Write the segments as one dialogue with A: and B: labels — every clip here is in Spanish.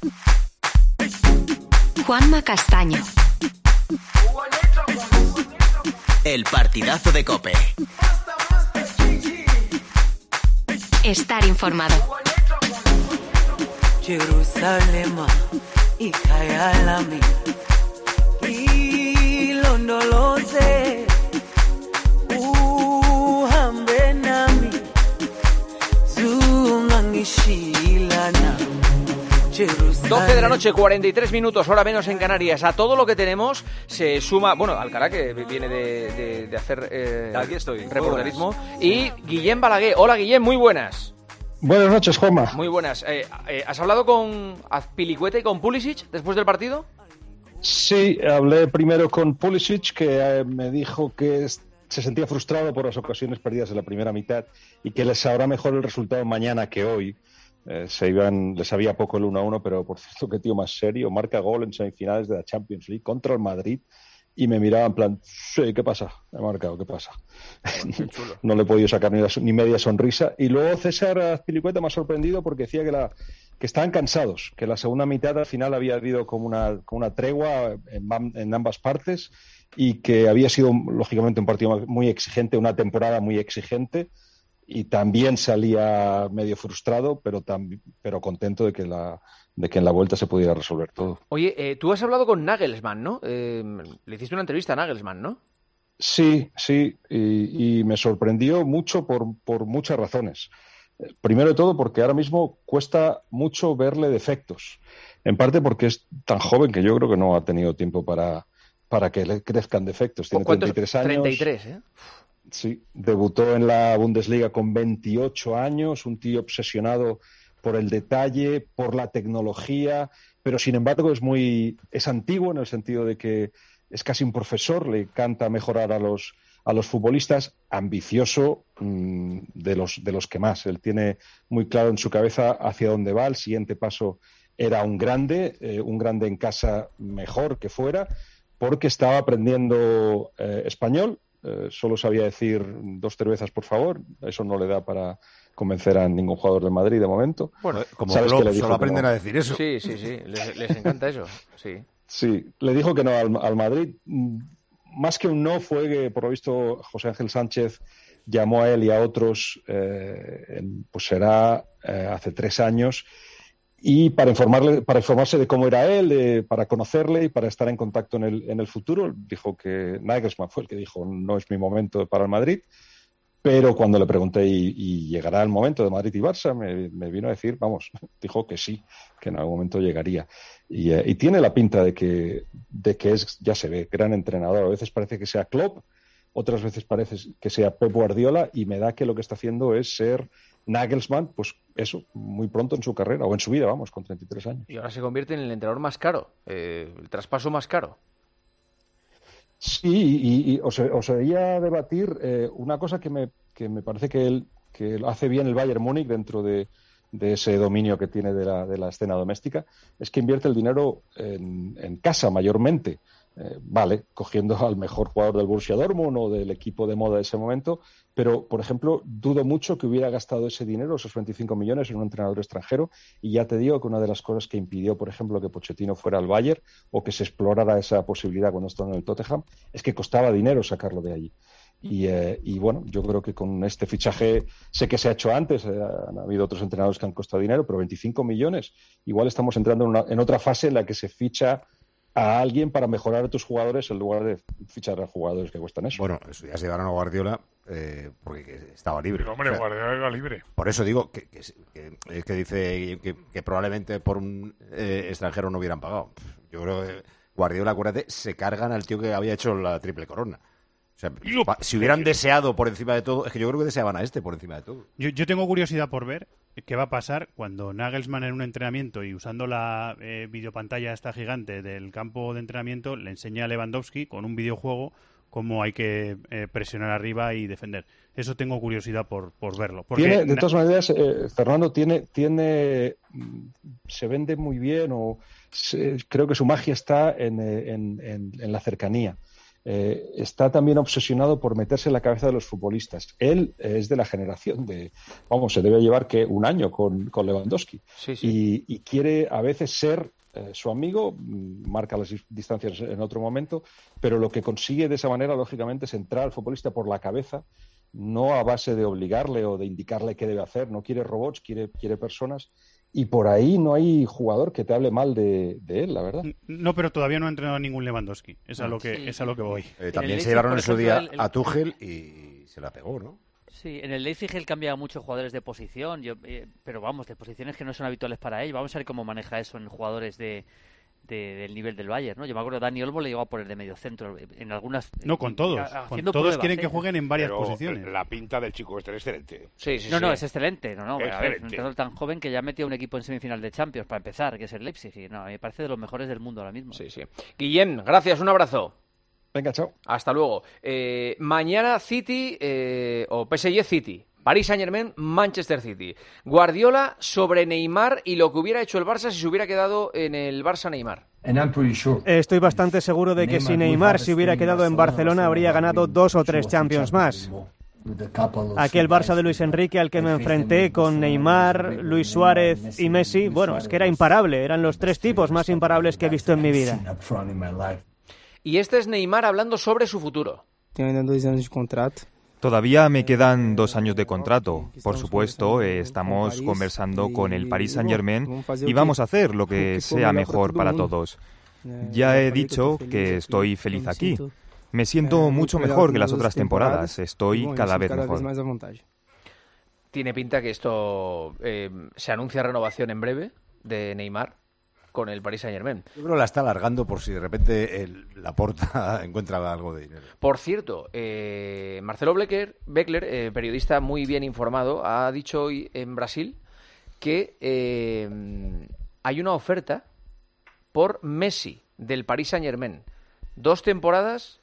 A: Juanma Castaño.
B: El partidazo de COPE.
A: Estar informado.
C: Jerusalem, ikayalami, ilondoloze, uhambe nami, zungangishilana.
D: 12 de la noche, 43 minutos, hora menos en Canarias. A todo lo que tenemos se suma, bueno, Alcará, que viene de hacer
E: aquí estoy,
D: reporterismo, y Guillem Balaguer. Hola, Guillem, muy buenas.
F: Buenas noches, Juanma.
D: Muy buenas. ¿Has hablado con Azpilicueta y con Pulisic después del partido?
F: Sí, hablé primero con Pulisic, que me dijo que se sentía frustrado por las ocasiones perdidas en la primera mitad y que les sabrá mejor el resultado mañana que hoy. Les sabía poco el 1-1, pero por cierto, qué tío más serio. Marca gol en semifinales de la Champions League contra el Madrid y me miraba en plan, sí, ¿qué pasa? He marcado, ¿qué pasa? No le he podido sacar ni media sonrisa. Y luego César Azpilicueta me ha sorprendido porque decía que estaban cansados, que la segunda mitad al final había habido como una tregua en ambas partes y que había sido, lógicamente, un partido muy exigente, una temporada muy exigente. Y también salía medio frustrado, pero contento de que en la vuelta se pudiera resolver todo.
D: Oye, tú has hablado con Nagelsmann, ¿no? Le hiciste una entrevista a Nagelsmann, ¿no?
F: Sí, y me sorprendió mucho por muchas razones. Primero de todo porque ahora mismo cuesta mucho verle defectos. En parte porque es tan joven que yo creo que no ha tenido tiempo para que le crezcan defectos. Tiene 33 años.
D: 33, ¿eh?
F: Sí, debutó en la Bundesliga con 28 años, un tío obsesionado por el detalle, por la tecnología, pero sin embargo es antiguo en el sentido de que es casi un profesor, le encanta mejorar a los futbolistas, ambicioso de los que más. Él tiene muy claro en su cabeza hacia dónde va, el siguiente paso era un grande en casa mejor que fuera, porque estaba aprendiendo español. Solo sabía decir 2 cervezas, por favor. Eso no le da para convencer a ningún jugador de Madrid de momento.
E: Bueno, como
F: ¿Sabes
E: Klopp,
F: que le dijo
E: solo aprenden
F: no?
E: a decir eso.
D: Sí. Les encanta eso, sí.
F: Sí, le dijo que no al Madrid. Más que un no fue que, por lo visto, José Ángel Sánchez llamó a él y a otros, pues será hace 3 años, y para informarse de cómo era él, para conocerle y para estar en contacto en el futuro. Dijo que Nagelsmann fue el que dijo no es mi momento para el Madrid, pero cuando le pregunté y llegará el momento de Madrid y Barça, me vino a decir, vamos, dijo que sí, que en algún momento llegaría. Y tiene la pinta de que es, ya se ve, gran entrenador. A veces parece que sea Klopp, otras veces parece que sea Pep Guardiola, y me da que lo que está haciendo es ser Nagelsmann, pues eso, muy pronto en su carrera, o en su vida, vamos, con 33 años.
D: Y ahora se convierte en el entrenador más caro, el traspaso más caro.
F: Sí, y os oía debatir una cosa que me parece que hace bien el Bayern Múnich dentro de ese dominio que tiene de la escena doméstica, es que invierte el dinero en casa mayormente. Vale, cogiendo al mejor jugador del Borussia Dortmund o del equipo de moda de ese momento, pero, por ejemplo, dudo mucho que hubiera gastado ese dinero, esos 25 millones, en un entrenador extranjero, y ya te digo que una de las cosas que impidió, por ejemplo, que Pochettino fuera al Bayern o que se explorara esa posibilidad cuando estaba en el Tottenham, es que costaba dinero sacarlo de allí. Y bueno, yo creo que con este fichaje, sé que se ha hecho antes, han habido otros entrenadores que han costado dinero, pero 25 millones, igual estamos entrando en otra fase en la que se ficha a alguien para mejorar a tus jugadores en lugar de fichar a jugadores que cuestan eso.
E: Bueno, eso ya se llevaron a Guardiola porque estaba libre.
G: Pero, hombre, o sea, Guardiola era libre.
E: Por eso digo que dice que probablemente por un extranjero no hubieran pagado. Yo creo que Guardiola, acuérdate, se cargan al tío que había hecho la triple corona. O sea, si hubieran deseado por encima de todo, es que yo creo que deseaban a este por encima de todo.
H: Yo tengo curiosidad por ver qué va a pasar cuando Nagelsmann en un entrenamiento y usando la videopantalla esta gigante del campo de entrenamiento le enseña a Lewandowski con un videojuego cómo hay que presionar arriba y defender. Eso tengo curiosidad por verlo. Porque
F: de todas maneras, Fernando, se vende muy bien, creo que su magia está en la cercanía. está también obsesionado por meterse en la cabeza de los futbolistas. Él es de la generación se debe llevar que un año con Lewandowski.
D: Sí.
F: Y quiere a veces ser su amigo, marca las distancias en otro momento, pero lo que consigue de esa manera, lógicamente, es entrar al futbolista por la cabeza, no a base de obligarle o de indicarle qué debe hacer. No quiere robots, quiere personas. Y por ahí no hay jugador que te hable mal de él, la verdad.
H: No, pero todavía no ha entrenado ningún Lewandowski. Es a lo que voy.
E: También se llevaron en su día a Tuchel y se la pegó, ¿no?
G: Sí, en el Leipzig él cambia mucho jugadores de posición, pero vamos, de posiciones que no son habituales para él. Vamos a ver cómo maneja eso en jugadores del nivel del Bayern, ¿no? Yo me acuerdo, Dani Olmo le llegó a poner de medio centro en algunas...
H: No, con todos. Con todos quieren que jueguen en varias posiciones.
I: La pinta del chico este es excelente.
G: Sí. No, es excelente. No, a ver, un entrenador tan joven que ya metió un equipo en semifinal de Champions, para empezar, que es el Leipzig. Y me parece de los mejores del mundo ahora mismo.
D: Sí. Guillem, gracias, un abrazo.
F: Venga, chao.
D: Hasta luego. Mañana City o PSG City. Paris Saint-Germain, Manchester City. Guardiola sobre Neymar y lo que hubiera hecho el Barça si se hubiera quedado en el Barça-Neymar.
J: Estoy bastante seguro de que si Neymar se hubiera quedado en Barcelona habría ganado 2 o 3 Champions más. Aquel Barça de Luis Enrique al que me enfrenté con Neymar, Luis Suárez y Messi, bueno, es que era imparable. Eran los 3 tipos más imparables que he visto en mi vida.
D: Y este es Neymar hablando sobre su futuro.
K: Tengo 2 años de contrato.
L: Todavía me quedan 2 años de contrato. Por supuesto, estamos conversando con el Paris Saint-Germain y vamos a hacer lo que sea mejor para todos. Ya he dicho que estoy feliz aquí. Me siento mucho mejor que las otras temporadas. Estoy cada vez mejor.
D: Tiene pinta que esto se anuncia renovación en breve de Neymar con el Paris Saint-Germain.
E: Yo creo que la está alargando por si de repente Laporta encuentra algo de dinero.
D: Por cierto, Marcelo Beckler, periodista muy bien informado, ha dicho hoy en Brasil que hay una oferta por Messi del Paris Saint-Germain. 2 temporadas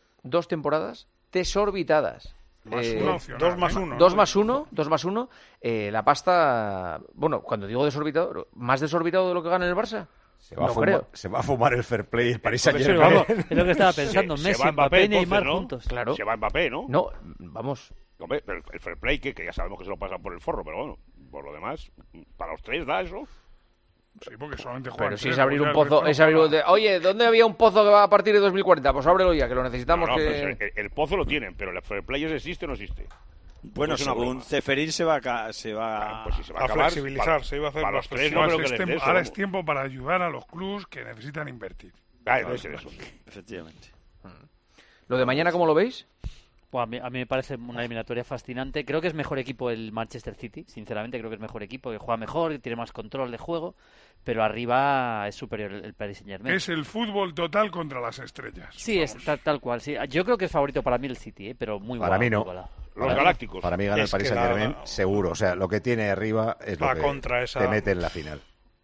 D: desorbitadas.
I: 2 más 1.
D: 2 más 1. La pasta, bueno, cuando digo desorbitado, ¿más desorbitado de lo que gana el Barça?
E: Se va a fumar el fair play el Paris Saint-Germain.
G: Vamos, es lo que estaba pensando. Messi, Mbappé y Neymar juntos.
D: Claro.
I: Se va Mbappé, ¿no?
D: No, vamos.
I: Hombre, pero el fair play, que ya sabemos que se lo pasan por el forro, pero bueno, por lo demás, para los 3 da eso.
M: Sí, porque solamente juegan.
D: Pero si es abrir un pozo, oye, ¿dónde había un pozo que va a partir de 2040? Pues ábrelo ya, que lo necesitamos.
I: El pozo lo tienen, pero el fair play existe o no existe.
N: Bueno, según Ceferín se va a
I: pues si se va
M: a flexibilizar, se iba a hacer
I: para los 3, no creo que
M: ahora es tiempo para ayudar a los clubs que necesitan invertir.
I: Debe ser eso.
N: Efectivamente.
D: ¿Lo de mañana cómo lo veis?
G: Pues a mí me parece una eliminatoria fascinante. Creo que es mejor equipo el Manchester City. Sinceramente creo que es mejor equipo, que juega mejor, que tiene más control de juego. Pero arriba es superior el Paris Saint-Germain.
M: Es el fútbol total contra las estrellas.
G: Sí, es tal cual. Sí. Yo creo que es favorito para mí el City, pero muy
E: para mí no.
I: Los galácticos.
E: Para mí gana el Paris Saint-Germain seguro. O sea, lo que tiene arriba es lo que te mete en la final.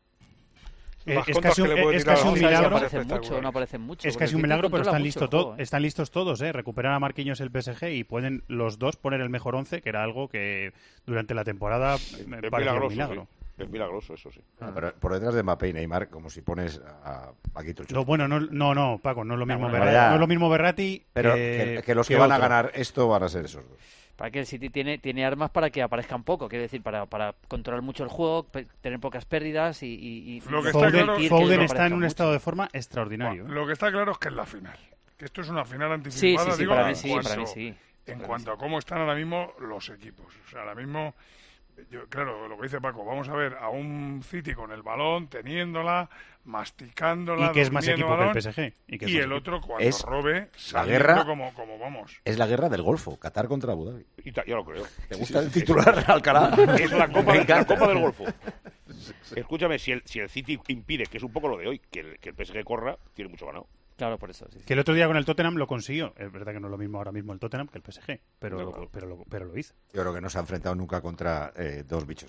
H: Es casi un milagro.
G: No aparecen mucho.
H: Es casi un milagro, pero están listos todos. Recuperan a Marquinhos el PSG y pueden los dos poner el mejor 11, que era algo que durante la temporada me parecía un milagro.
I: Sí. Es milagroso, eso sí.
E: Pero por detrás de Mbappé y Neymar, como si pones a Paquito el Chucho.
H: Bueno, no, Paco, no es lo mismo Verratti. No es lo mismo Verratti.
E: Pero que los que van a ganar esto van a ser esos dos.
G: Para que el City tiene armas para que aparezcan poco, quiero decir, para controlar mucho el juego, tener pocas pérdidas y
H: Foden está en un estado de forma extraordinario.
M: Bueno, lo que está claro es que es la final. Que esto es una final anticipada.
G: Sí, para mí sí.
M: En cuanto a cómo están ahora mismo los equipos. O sea, ahora mismo... claro, lo que dice Paco, vamos a ver a un City con el balón, teniéndola, masticándola,
H: y que es más equipo
M: balón,
H: que el PSG.
M: Y el otro cuando robe,
E: saliendo
M: como vamos.
E: Es la guerra del Golfo, Qatar contra Abu Dhabi.
I: Ya lo creo.
E: ¿Te gusta el titular, Alcalá?
I: Es la Copa del Golfo. Escúchame, si el City impide, que es un poco lo de hoy, que el PSG corra, tiene mucho ganado.
G: Claro, por eso. Sí.
H: Que el otro día con el Tottenham lo consiguió. Es verdad que no es lo mismo ahora mismo el Tottenham que el PSG, pero lo hizo.
E: Yo creo que no se ha enfrentado nunca contra 2 bichos así.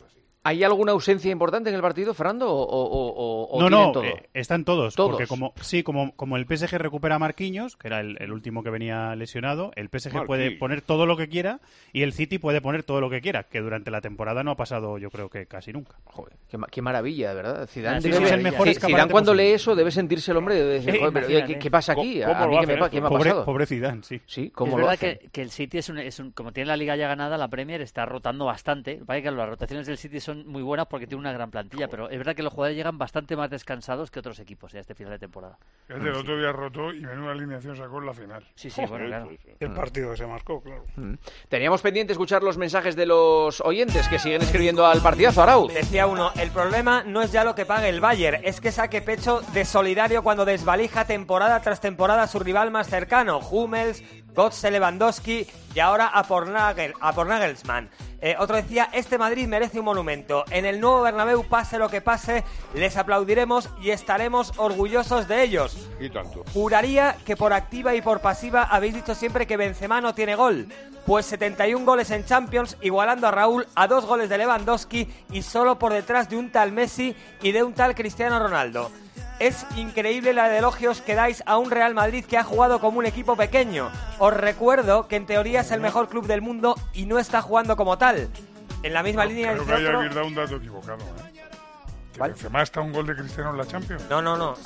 D: ¿Hay alguna ausencia importante en el partido, Fernando, o
H: no,
D: tienen todo?
H: Están todos.
D: ¿Todos?
H: Porque como el PSG recupera a Marquinhos, que era el último que venía lesionado, el PSG puede poner todo lo que quiera y el City puede poner todo lo que quiera, que durante la temporada no ha pasado, yo creo que casi nunca.
D: Joder, qué maravilla, de verdad. Zidane,
H: es el mejor
D: Zidane cuando
H: posible.
D: lee eso debe sentirse el hombre de decir, joder, pero ¿qué pasa aquí? ¿A mí qué me ha pasado?
H: Pobre Zidane, sí.
D: Sí, ¿cómo
G: es
D: lo
G: verdad
D: hace?
G: que el City como tiene la Liga ya ganada, la Premier está rotando bastante. Parece que las rotaciones del City son muy buenas porque tiene una gran plantilla, pero es verdad que los jugadores llegan bastante más descansados que otros equipos ya este final de temporada.
M: El otro día rotó y menuda alineación sacó en la final.
G: Sí, bueno, claro.
M: El partido que se marcó, claro.
D: Teníamos pendiente escuchar los mensajes de los oyentes que siguen escribiendo al partidazo, Arauz.
O: Decía uno, el problema no es ya lo que pague el Bayern, es que saque pecho de solidario cuando desvalija temporada tras temporada a su rival más cercano, Hummels, Götze, Lewandowski y ahora a por Nagelsmann. Otro decía, este Madrid merece un monumento. En el nuevo Bernabéu, pase lo que pase, les aplaudiremos y estaremos orgullosos de ellos.
I: Y tanto.
O: Juraría que por activa y por pasiva habéis dicho siempre que Benzema no tiene gol. Pues 71 goles en Champions, igualando a Raúl a 2 goles de Lewandowski y solo por detrás de un tal Messi y de un tal Cristiano Ronaldo. Es increíble la de elogios que dais a un Real Madrid que ha jugado como un equipo pequeño. Os recuerdo que en teoría es el mejor club del mundo y no está jugando como tal. En la misma línea
M: creo
O: dice
M: que
O: otro...
M: habéis dado un dato equivocado, ¿eh? ¿Benzema está un gol de Cristiano en la Champions?
O: No.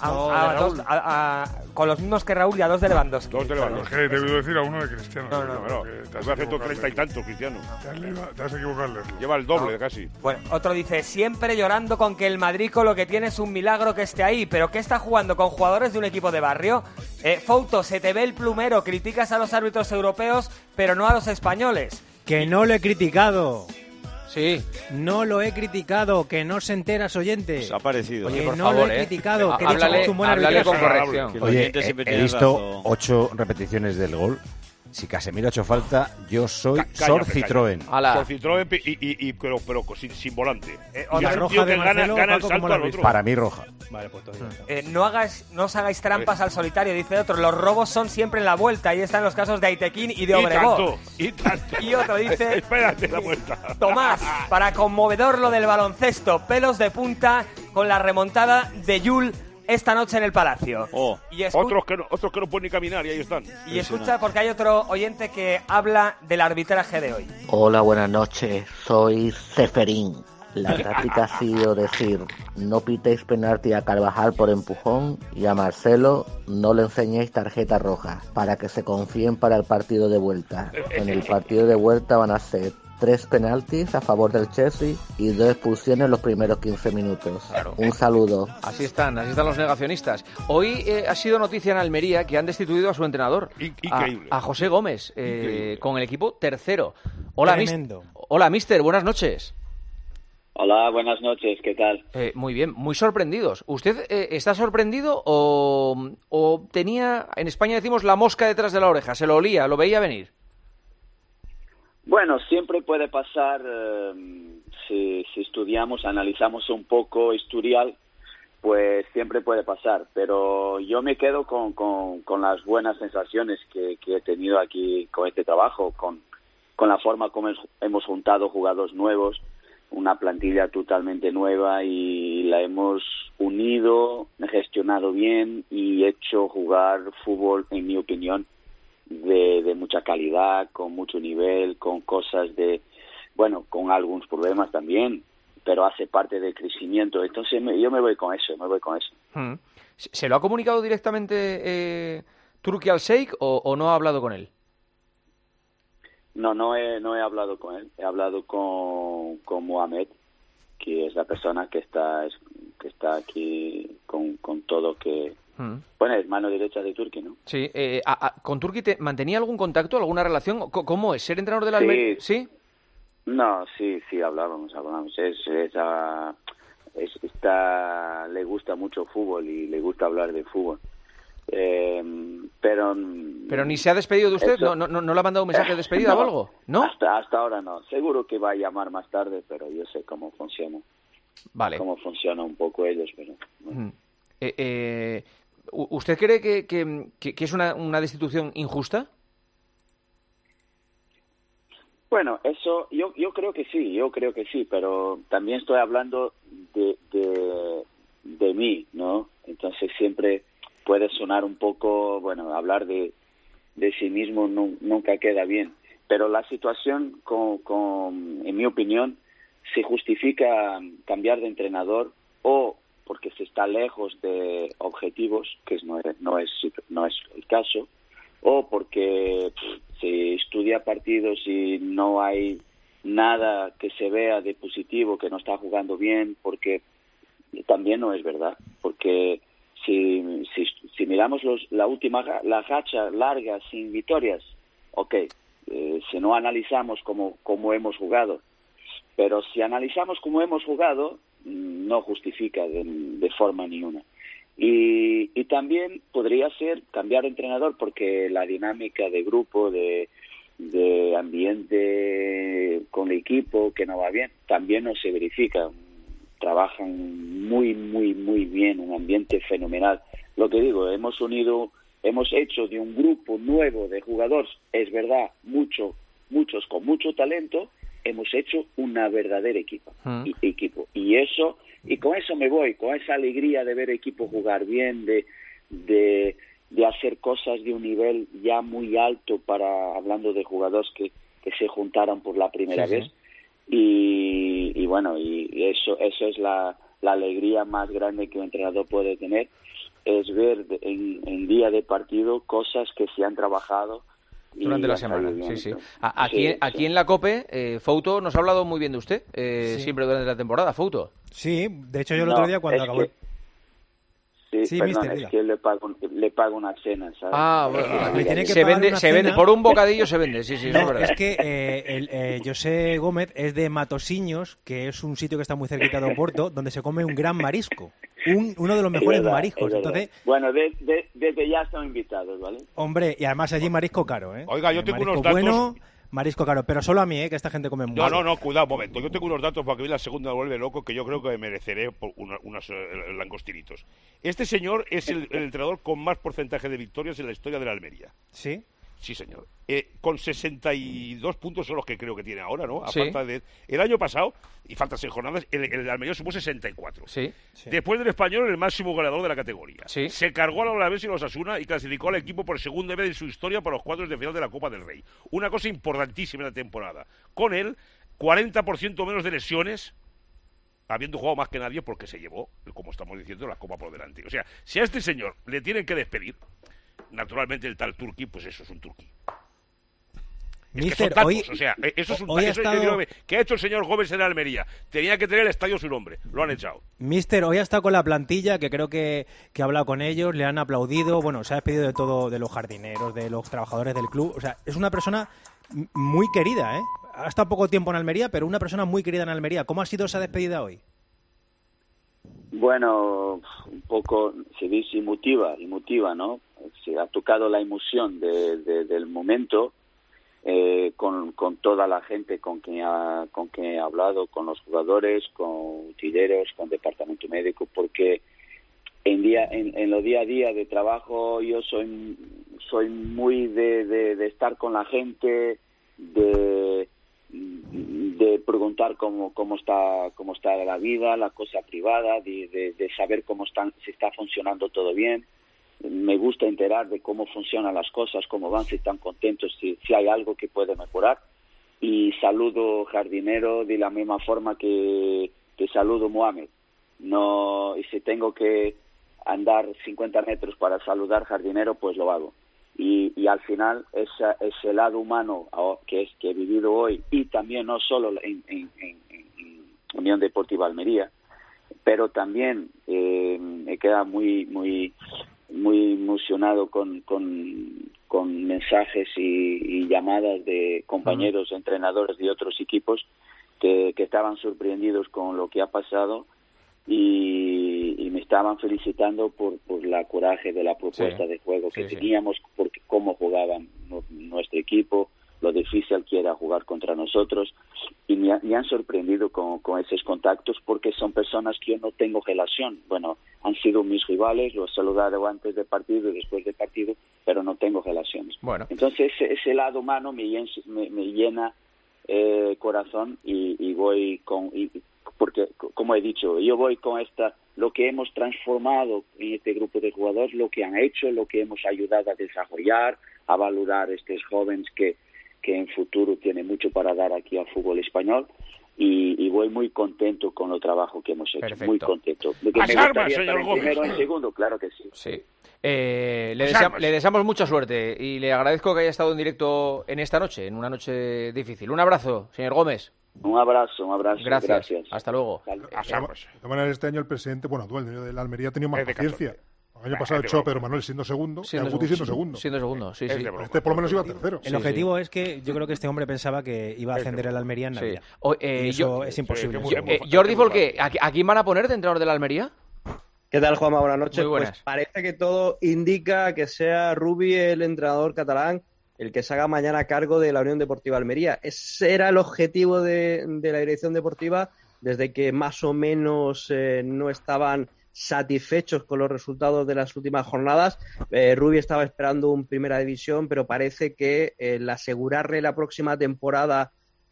O: Con los mismos que Raúl y a 2 de Lewandowski.
I: 2 de Lewandowski.
M: He debido decir a uno de Cristiano.
I: No. Te has hecho 30 y tantos, Cristiano.
M: Te has equivocado al leerlo.
I: Lleva el doble casi.
O: Bueno, otro dice, siempre llorando con que el Madrico lo que tiene es un milagro que esté ahí, pero ¿qué está jugando con jugadores de un equipo de barrio? Fouto, se te ve el plumero, criticas a los árbitros europeos, pero no a los españoles.
P: Que no lo he criticado.
D: Sí.
P: No lo he criticado, que no se enteras, oyentes.
N: Se ha parecido.
D: Oye,
P: Que
D: por
P: no
D: favor,
P: lo he criticado, que
D: háblale,
P: he hecho un buen
D: háblale con
P: arbitraje.
D: corrección.
E: Oye, he visto 8 repeticiones del gol. Si Casemiro ha hecho falta, yo soy Sor Citroën.
I: Sor Citroën, pero sin volante.
P: Y la roja de Marcelo,
I: gana el
P: Paco,
I: salto
P: ¿cómo la
I: al
P: has
I: otro.
P: visto?
E: Para mí, roja.
P: Vale, pues todavía
O: No os hagáis trampas al solitario, dice otro. Los robos son siempre en la vuelta. Ahí están los casos de Aitequín y de Obregón.
I: Y tanto.
O: Y otro dice...
I: Espérate la vuelta.
O: Tomás, para conmovedor lo del baloncesto. Pelos de punta con la remontada de Yul esta noche en el Palacio. Y
I: otros que no pueden ni caminar y ahí están.
O: Y escucha porque hay otro oyente que habla del arbitraje de hoy.
Q: Hola, buenas noches. Soy Ceferín. La táctica ha sido decir, no pitéis penalti a Carvajal por empujón y a Marcelo no le enseñéis tarjeta roja para que se confíen para el partido de vuelta. En el partido de vuelta van a ser 3 penaltis a favor del Chelsea y 2 expulsiones en los primeros 15 minutos.
D: Claro.
Q: Un saludo.
D: Así están los negacionistas. Hoy ha sido noticia en Almería que han destituido a su entrenador,
I: Increíble.
D: a José Gómez, con el equipo tercero. Hola, mister, buenas noches.
R: Hola, buenas noches, ¿qué tal?
D: Muy bien, muy sorprendidos. ¿Usted está sorprendido o tenía, en España decimos, la mosca detrás de la oreja? ¿Se lo olía, lo veía venir?
R: Bueno, siempre puede pasar, si estudiamos, analizamos un poco historial, pues siempre puede pasar, pero yo me quedo con las buenas sensaciones que he tenido aquí con este trabajo, con la forma como hemos juntado jugadores nuevos, una plantilla totalmente nueva y la hemos unido, gestionado bien y hecho jugar fútbol, en mi opinión, de mucha calidad, con mucho nivel, con cosas con algunos problemas también, pero hace parte del crecimiento. Entonces yo me voy con eso.
D: ¿Se lo ha comunicado directamente Turki al-Sheikh o no ha hablado con él?
R: No he hablado con él, he hablado con Mohamed, que es la persona que está aquí con todo que... Bueno, es mano derecha de Turki, ¿no?
D: Sí. ¿Con Turki mantenía algún contacto, alguna relación? ¿Cómo es? ¿Ser entrenador del Almería? ¿Sí?
R: No, sí, hablábamos. Le gusta mucho fútbol y le gusta hablar de fútbol. Pero
D: ni se ha despedido de usted. ¿No le ha mandado un mensaje de despedida o algo? ¿No?
R: Hasta ahora no. Seguro que va a llamar más tarde, pero yo sé cómo funciona.
D: Vale.
R: Cómo funciona un poco ellos, pero... No.
D: ¿Usted cree que es una destitución injusta?
R: Bueno, eso yo creo que sí, pero también estoy hablando de mí, ¿no? Entonces siempre puede sonar un poco, bueno, hablar de sí mismo nunca queda bien. Pero la situación, en mi opinión, se justifica cambiar de entrenador o porque se está lejos de objetivos, que no es el caso, o porque se estudia partidos y no hay nada que se vea de positivo, que no está jugando bien, porque también no es verdad, porque si miramos la racha larga sin victorias, si no analizamos cómo hemos jugado, pero si analizamos cómo hemos jugado, no justifica de forma ninguna. Y también podría ser cambiar de entrenador porque la dinámica de grupo, de ambiente con el equipo que no va bien, también no se verifica. Trabajan muy, muy, muy bien, un ambiente fenomenal. Lo que digo, hemos hecho de un grupo nuevo de jugadores, es verdad, muchos con mucho talento, hemos hecho una verdadera equipo. Y con eso me voy, con esa alegría de ver equipo jugar bien, de hacer cosas de un nivel ya muy alto hablando de jugadores que se juntaran por la primera vez. Y bueno, y eso es la alegría más grande que un entrenador puede tener, es ver en día de partido cosas que se han trabajado
D: durante la semana. Aquí en la COPE, Fouto nos ha hablado muy bien de usted, siempre durante la temporada, Fouto.
P: Sí, de hecho yo el otro día cuando acabó...
R: Sí, perdón, es que le pago una cena, ¿sabes?
D: Bueno,
P: me tiene que
D: se
P: pagar
D: vende,
P: una
D: se vende,
P: cena.
D: por un bocadillo se vende, sí,
P: No,
D: es verdad.
P: es que José Gómez es de Matosiños, que es un sitio que está muy cerquita de Oporto, donde se come un gran marisco, uno de los mejores mariscos. Entonces,
R: bueno, desde ya están invitados, ¿vale?
P: Hombre, y además allí marisco caro, ¿eh?
I: Oiga, yo tengo
P: marisco
I: unos datos...
P: bueno, marisco caro, pero solo a mí, que esta gente come muy bien.
I: No, cuidado un momento. Yo tengo unos datos para que la segunda me vuelve loco que yo creo que mereceré por unos langostinitos. Este señor es el entrenador con más porcentaje de victorias en la historia de la Almería.
P: ¿Sí?
I: Sí, señor. Con 62 puntos son los que creo que tiene ahora, ¿no?
D: Sí.
I: Falta de... El año pasado, y faltan 6 jornadas, el Almería sumó 64.
D: Sí.
I: Después del Español, el máximo goleador de la categoría.
D: Sí.
I: Se cargó a la Alavés y los Osasuna y clasificó al equipo por segunda vez en su historia para los cuartos de final de la Copa del Rey. Una cosa importantísima en la temporada. Con él, 40% menos de lesiones, habiendo jugado más que nadie porque se llevó, como estamos diciendo, la Copa por delante. O sea, si a este señor le tienen que despedir, naturalmente el tal Turki, pues eso es un Turki.
P: Mister,
I: que son
P: hoy,
I: datos, o sea, eso es un
P: hoy ha
I: eso,
P: estado...
I: ¿Qué ha hecho el señor Gómez en Almería? Tenía que tener el estadio su nombre, lo han echado.
P: Mister, hoy ha estado con la plantilla, que creo que ha hablado con ellos, le han aplaudido, bueno, se ha despedido de todo, de los jardineros, de los trabajadores del club, o sea, es una persona muy querida, ¿eh? Ha estado poco tiempo en Almería, pero una persona muy querida en Almería. ¿Cómo ha sido esa despedida hoy?
R: Bueno, un poco se dice emotiva, ¿no? Se ha tocado la emoción del momento con toda la gente con quien he hablado, con los jugadores, con utilleros, con departamento médico, porque en lo día a día de trabajo yo soy muy de estar con la gente, de preguntar cómo está la vida, la cosa privada, de saber si está funcionando todo bien. Me gusta enterar de cómo funcionan las cosas, cómo van, si están contentos, si hay algo que puede mejorar. Y saludo jardinero de la misma forma que saludo Mohamed. No, y si tengo que andar 50 metros para saludar jardinero, pues lo hago. Y al final ese lado humano que he vivido hoy, y también no solo en Unión Deportiva Almería, pero también me queda muy muy muy emocionado con mensajes y llamadas de compañeros entrenadores de otros equipos que estaban sorprendidos con lo que ha pasado y me estaban felicitando por la coraje de la propuesta de juego que teníamos, porque cómo jugaban nuestro equipo, lo difícil que era jugar contra nosotros, y me han sorprendido con esos contactos, porque son personas que yo no tengo relación. Bueno, han sido mis rivales, los he saludado antes de partido y después de partido, pero no tengo relaciones.
D: Bueno.
R: Entonces ese lado humano me llena corazón y voy porque como he dicho, yo voy con lo que hemos transformado en este grupo de jugadores, lo que han hecho, lo que hemos ayudado a desarrollar, a valorar estos jóvenes que en futuro tienen mucho para dar aquí al fútbol español. Y voy muy contento con el trabajo que hemos hecho.
D: Perfecto.
R: Muy contento.
I: Las armas, señor Gómez.
R: Primero, en segundo, claro que sí.
D: Sí. Le deseamos mucha suerte y le agradezco que haya estado en directo en esta noche, en una noche difícil. Un abrazo, señor Gómez.
R: Un abrazo. Gracias.
D: Hasta luego.
S: De todas maneras, este año el presidente, el dueño de la Almería ha tenido más paciencia. El año pasado echó a Pedro Manuel siendo segundo y a Guti siendo segundo.
D: Sí.
S: Este por lo menos iba tercero.
P: El objetivo es que yo creo que este hombre pensaba que iba a ascender el Almería en Navidad. Y eso es imposible.
D: Jordi Folqué, ¿a quién van a poner de entrenador de la Almería?
T: ¿Qué tal, Juanma? Buenas noches.
D: Muy buenas.
T: Pues parece que todo indica que sea Rubi el entrenador catalán el que se haga mañana cargo de la Unión Deportiva Almería. Ese era el objetivo de la dirección deportiva desde que más o menos no estaban satisfechos con los resultados de las últimas jornadas. Rubi estaba esperando un Primera División, pero parece que el asegurarle la próxima temporada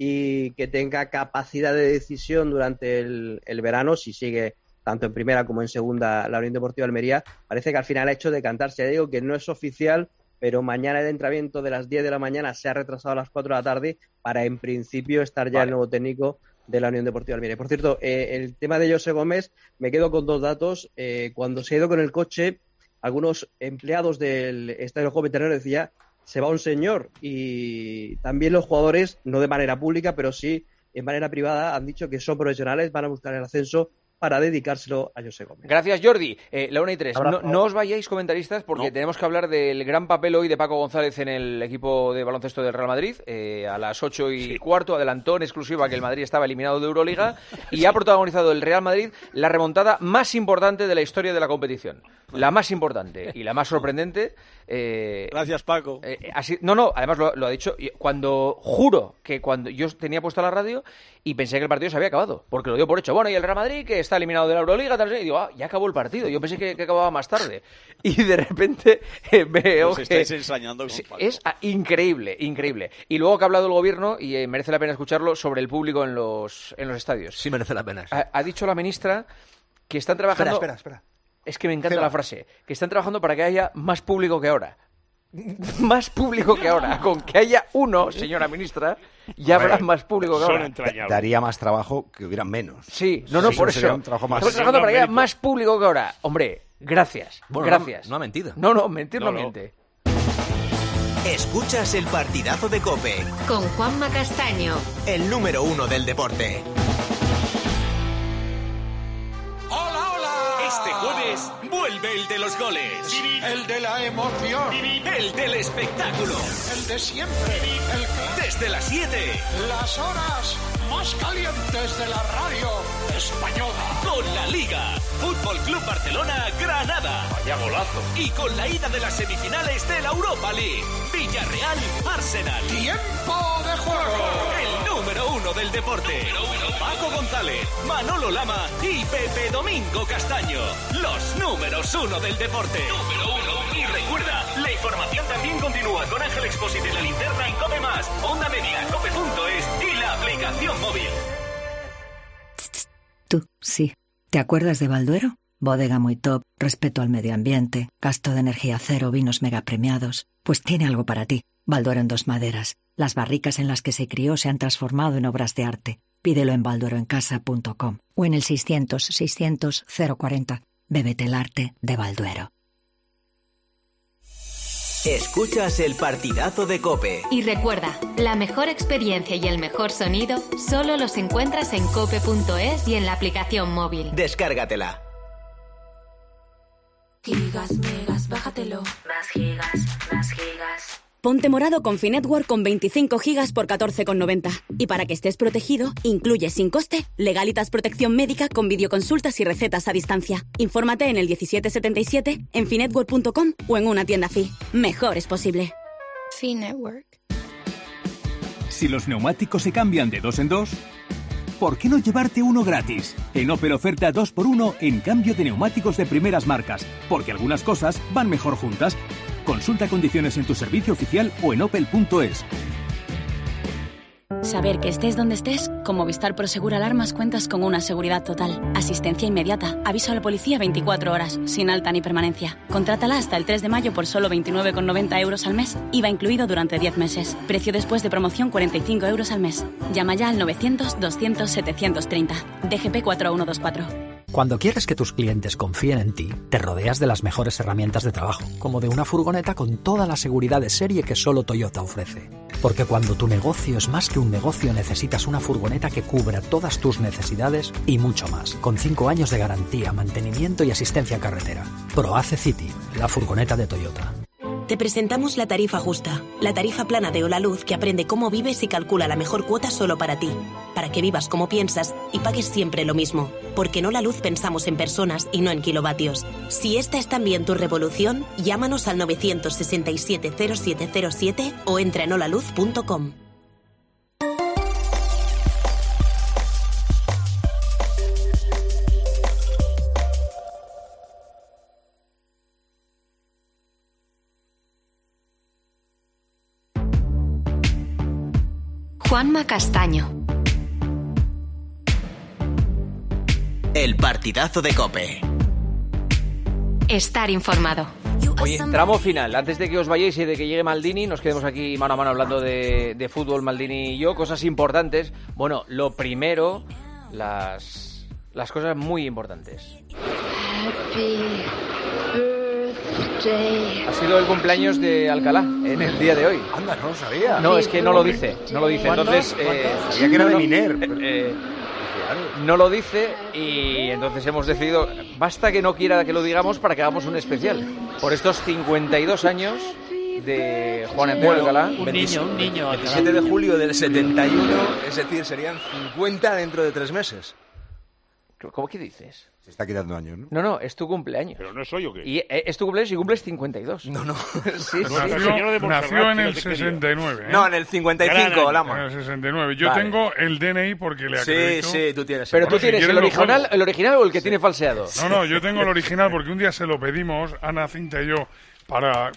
T: y que tenga capacidad de decisión durante el verano, si sigue tanto en Primera como en Segunda la Unión Deportiva Almería, parece que al final ha hecho decantarse. Ya digo que no es oficial, pero mañana el entrenamiento de las 10 de la mañana se ha retrasado a las 4 de la tarde para en principio estar ya el nuevo técnico de la Unión Deportiva Almería. Por cierto, el tema de José Gómez, me quedo con dos datos. Cuando se ha ido con el coche, algunos empleados del Estadio del Juego Veterinario decía, se va un señor, y también los jugadores, no de manera pública, pero sí en manera privada, han dicho que son profesionales, van a buscar el ascenso para dedicárselo a José Gómez.
D: Gracias, Jordi. La 1:03. No os vayáis, comentaristas, porque tenemos que hablar del gran papel hoy de Paco González en el equipo de baloncesto del Real Madrid. A las 8:15 adelantó en exclusiva que el Madrid estaba eliminado de Euroliga y ha protagonizado el Real Madrid la remontada más importante de la historia de la competición. La más importante y la más sorprendente.
N: Gracias, Paco.
D: Además lo ha dicho. Juro que cuando yo tenía puesta la radio y pensé que el partido se había acabado, porque lo dio por hecho. Bueno, y el Real Madrid, que está eliminado de la Euroliga, y digo, ya acabó el partido. Yo pensé que acababa más tarde. Y de repente veo que
N: estáis ensañando con Paco.
D: Es increíble. Y luego que ha hablado el gobierno, y merece la pena escucharlo, sobre el público en los estadios.
B: Sí, merece la pena. Sí.
D: Ha dicho la ministra que están trabajando...
B: Espera.
D: Es que me encanta la frase. Que están trabajando para que haya más público que ahora. Más público que ahora. Con que haya uno, señora ministra, ya habrá más público que ahora.
E: Daría más trabajo que hubieran menos.
D: Sí, por eso.
E: Un trabajo más.
D: Estamos trabajando para que haya más público que ahora. Hombre, gracias. Gracias.
B: No ha mentido.
D: No, mentir no miente.
B: Escuchas el partidazo de COPE.
A: Con Juanma Castaño.
B: El número 1 del deporte.
U: Este jueves vuelve el de los goles,
V: el de la emoción,
U: el del espectáculo,
V: el de siempre, el que...
U: Desde las 7,
V: las horas más calientes de la radio española.
U: Con la Liga, Fútbol Club Barcelona, Granada.
I: Vaya golazo.
U: Y con la ida de las semifinales de la Europa League, Villarreal, Arsenal.
V: ¡Tiempo de juego!
U: El número 1 del deporte. Paco González, Manolo Lama y Pepe Domingo Castaño. Los números 1 del deporte. Número 1. Y recuerda, la información también continúa con Ángel Expósito y la linterna en COPE+, Onda Media, COPE.es y la aplicación móvil.
W: Tú, sí. ¿Te acuerdas de Balduero? Bodega muy top, respeto al medio ambiente, gasto de energía cero, vinos mega premiados. Pues tiene algo para ti. Balduero en 2 maderas. Las barricas en las que se crió se han transformado en obras de arte. Pídelo en baldueroencasa.com o en el 600-600-040. Bébete el arte de Balduero.
B: Escuchas el partidazo de COPE.
A: Y recuerda, la mejor experiencia y el mejor sonido solo los encuentras en cope.es y en la aplicación móvil.
B: Descárgatela.
X: Gigas, megas, bájatelo. Más gigas, más gigas.
Y: Ponte morado con Finetwork con 25 gigas por 14,90. Y para que estés protegido, incluye sin coste Legalitas Protección Médica con videoconsultas y recetas a distancia. Infórmate en el 1777, en finetwork.com o en una tienda Fi. Mejor es posible.
X: Finetwork.
Z: Si los neumáticos se cambian de 2 en 2, ¿por qué no llevarte uno gratis? En Opel oferta 2x1 en cambio de neumáticos de primeras marcas, porque algunas cosas van mejor juntas. Consulta condiciones en tu servicio oficial o en opel.es.
Y: Saber que estés donde estés, con Movistar Prosegur Alarmas cuentas con una seguridad total. Asistencia inmediata, aviso a la policía 24 horas, sin alta ni permanencia. Contrátala hasta el 3 de mayo por solo 29,90 € al mes, IVA incluido durante 10 meses. Precio después de promoción 45 € al mes. Llama ya al 900-200-730. DGP 4124.
C: Cuando quieres que tus clientes confíen en ti, te rodeas de las mejores herramientas de trabajo, como de una furgoneta con toda la seguridad de serie que solo Toyota ofrece. Porque cuando tu negocio es más que un negocio, necesitas una furgoneta que cubra todas tus necesidades y mucho más, con 5 años de garantía, mantenimiento y asistencia en carretera. ProAce City, la furgoneta de Toyota.
F: Te presentamos la tarifa justa, la tarifa plana de Holaluz que aprende cómo vives y calcula la mejor cuota solo para ti, para que vivas como piensas y pagues siempre lo mismo, porque en Holaluz pensamos en personas y no en kilovatios. Si esta es también tu revolución, llámanos al 967-0707 o entra en holaluz.com.
A: Juanma Castaño.
B: El partidazo de COPE.
A: Estar informado.
D: Oye, tramo final. Antes de que os vayáis y de que llegue Maldini, nos quedemos aquí mano a mano hablando de fútbol, Maldini y yo. Cosas importantes. Bueno, lo primero, las cosas muy importantes. Ha sido el cumpleaños de Alcalá en el día de hoy.
E: Anda, no lo sabía.
D: No, es que no lo dice. Entonces,
E: sabía que era de Miner.
D: No lo dice y entonces hemos decidido, basta que no quiera que lo digamos para que hagamos un especial. Por estos 52 años de Juan Antonio Alcalá.
G: Un niño.
H: 27 de julio del 71, es decir, serían 50 dentro de 3 meses.
D: ¿Cómo que dices?
E: Se está quitando años, ¿no?
D: No, es tu cumpleaños.
I: ¿Pero no soy yo qué?
D: Y es tu cumpleaños y cumples 52.
H: No.
D: Sí.
M: Nació en el 69.
H: No, en el 55, Lama.
M: En el 69. Yo tengo el DNI porque le acredito.
H: Sí, tú tienes.
D: Pero tú tienes el original o el que tiene falseado.
M: No, yo tengo el original porque un día se lo pedimos, Ana Cinta y yo, para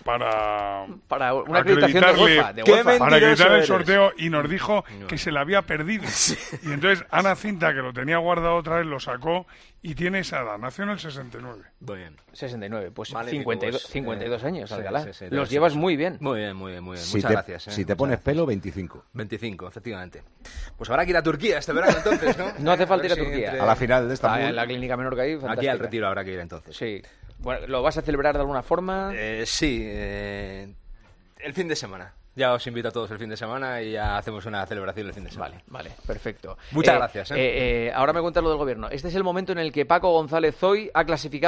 D: una acreditación de UEFA.
M: Para acreditar el sorteo y nos dijo que se la había perdido. Y entonces Ana Cinta, que lo tenía guardado otra vez, lo sacó y tiene esa edad. Nació en el 69.
H: Muy bien.
D: 69, pues
H: vale,
D: 52 años, Alcalá.
H: Sí,
D: los llevas muy bien.
H: Muy bien. Muchas gracias.
E: Si te pones pelo, 25.
H: 25, efectivamente. Pues habrá que ir a Turquía este verano entonces, ¿no?
D: No hace falta ir a Turquía.
E: A la final de Estambul.
D: En la clínica menor que hay.
H: Aquí al Retiro habrá que ir entonces.
D: Sí. Bueno, ¿lo vas a celebrar de alguna forma?
H: Sí, el fin de semana. Ya os invito a todos el fin de semana y ya hacemos una celebración el fin de semana.
D: Vale, perfecto.
H: Muchas gracias.
D: Ahora me cuentas lo del gobierno. Este es el momento en el que Paco González Zoy ha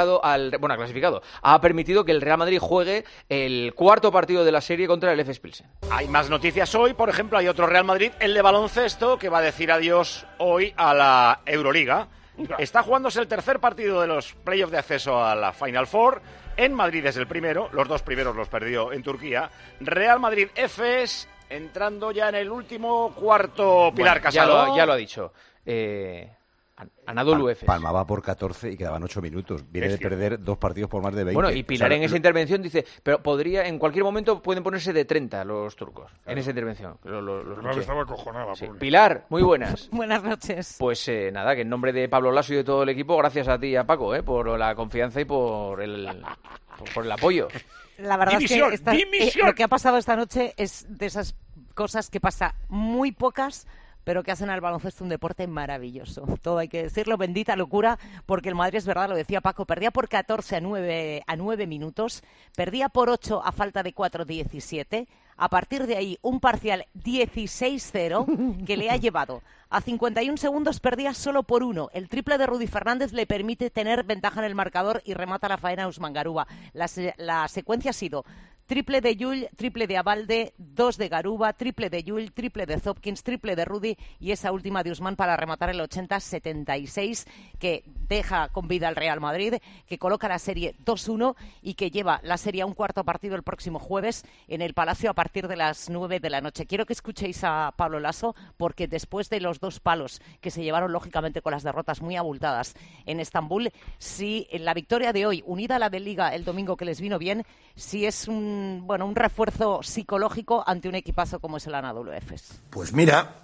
D: permitido que el Real Madrid juegue el cuarto partido de la serie contra el FS Pilsen.
J: Hay más noticias hoy, por ejemplo, hay otro Real Madrid, el de baloncesto, que va a decir adiós hoy a la Euroliga. Está jugándose el tercer partido de los playoffs de acceso a la Final Four. En Madrid es el primero, los dos primeros los perdió en Turquía. Real Madrid FS entrando ya en el último cuarto. Pilar Casado.
D: Ya lo ha dicho. Anadolu Efes.
E: Palmaba por 14 y quedaban 8 minutos. Viene de perder 2 partidos por más de 20.
D: Bueno, y Pilar en esa intervención dice, pero en cualquier momento pueden ponerse de 30 los turcos. Claro. En esa intervención.
M: Pilar estaba acojonada.
D: Sí. Pilar, muy buenas.
K: Buenas noches.
D: Pues nada, que en nombre de Pablo Lasso y de todo el equipo, gracias a ti y a Paco, por la confianza y por el apoyo.
K: La verdad es que lo que ha pasado esta noche es de esas cosas que pasa muy pocas, pero que hacen al baloncesto un deporte maravilloso. Todo hay que decirlo, bendita locura, porque el Madrid, es verdad, lo decía Paco, perdía por 14 a 9 minutos, perdía por 8 a falta de 4-17, a partir de ahí un parcial 16-0 que le ha llevado a 51 segundos, perdía solo por 1. El triple de Rudy Fernández le permite tener ventaja en el marcador y remata la faena Usman Garuba. La secuencia ha sido triple de Llull, triple de Abalde, 2 de Garuba, triple de Llull, triple de Zopkins, triple de Rudy y esa última de Usman para rematar el 80-76 que deja con vida al Real Madrid, que coloca la serie 2-1 y que lleva la serie a un cuarto partido el próximo jueves en el Palacio a partir de las 9 de la noche. Quiero que escuchéis a Pablo Lasso porque después de los 2 palos que se llevaron lógicamente con las derrotas muy abultadas en Estambul, si la victoria de hoy, unida a la de Liga el domingo que les vino bien, si es un refuerzo psicológico ante un equipazo como es el Anadolu Efes.
L: Pues mira,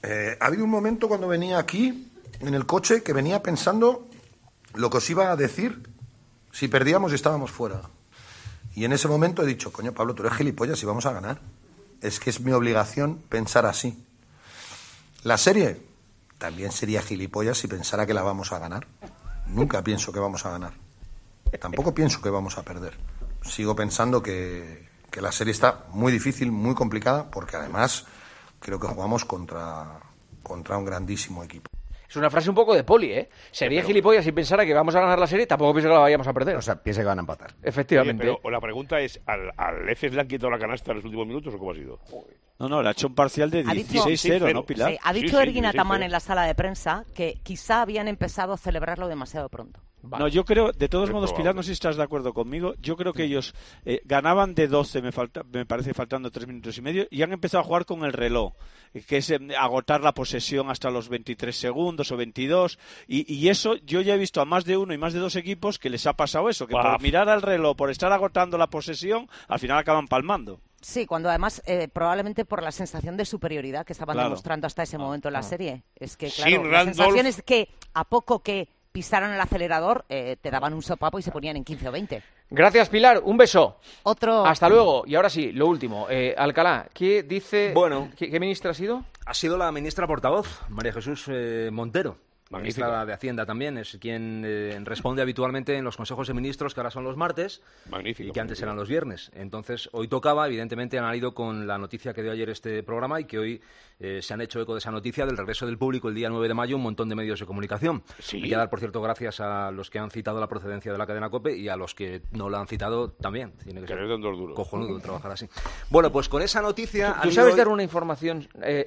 L: Ha habido un momento cuando venía aquí, en el coche, que venía pensando lo que os iba a decir si perdíamos y estábamos fuera. Y en ese momento he dicho, coño, Pablo, tú eres gilipollas y vamos a ganar. Es que es mi obligación pensar así. La serie también sería gilipollas si pensara que la vamos a ganar. Nunca pienso que vamos a ganar. Tampoco pienso que vamos a perder. Sigo pensando que la serie está muy difícil, muy complicada, porque además creo que jugamos contra un grandísimo equipo.
D: Es una frase un poco de Poli, ¿eh? Sería gilipollas si pensara que vamos a ganar la serie, tampoco pienso que la vayamos a perder.
E: O sea, piensa que van a empatar.
D: Efectivamente.
I: Oye, pero la pregunta es, ¿al EFES le han quitado la canasta en los últimos minutos o cómo ha sido?
N: No, le ha hecho un parcial de 16-0, ¿no, Pilar?
K: Sí, ha dicho Erguin Ataman en la sala de prensa que quizá habían empezado a celebrarlo demasiado pronto.
N: No, yo creo, de todos modos, Pilar, no sé si estás de acuerdo conmigo, yo creo que ellos ganaban de 12, me parece, faltando 3 minutos y medio, y han empezado a jugar con el reloj, que es agotar la posesión hasta los 23 segundos o 22, y eso yo ya he visto a más de uno y más de 2 equipos que les ha pasado eso, que por mirar al reloj, por estar agotando la posesión, al final acaban palmando.
K: Sí, cuando además probablemente por la sensación de superioridad que estaban demostrando hasta ese momento en la serie. Es que, claro, la sensación es que a poco que pisaron el acelerador, te daban un sopapo y se ponían en 15 o 20.
D: Gracias, Pilar. Un beso.
K: Otro.
D: Hasta luego. Y ahora sí, lo último. Alcalá, ¿qué dice?
H: Bueno.
D: ¿Qué ministra ha sido?
H: Ha sido la ministra portavoz, María Jesús Montero.
I: Magnífica.
H: Ministra de Hacienda también, es quien responde habitualmente en los consejos de ministros, que ahora son los martes, y que antes eran los viernes. Entonces, hoy tocaba, evidentemente han ido con la noticia que dio ayer este programa y que hoy se han hecho eco de esa noticia del regreso del público el día 9 de mayo, un montón de medios de comunicación.
I: Sí.
H: Hay que dar, por cierto, gracias a los que han citado la procedencia de la cadena COPE y a los que no la han citado también. Tiene que ser cojonudo trabajar así. Bueno, pues con esa noticia...
D: ¿Tú sabes dar una información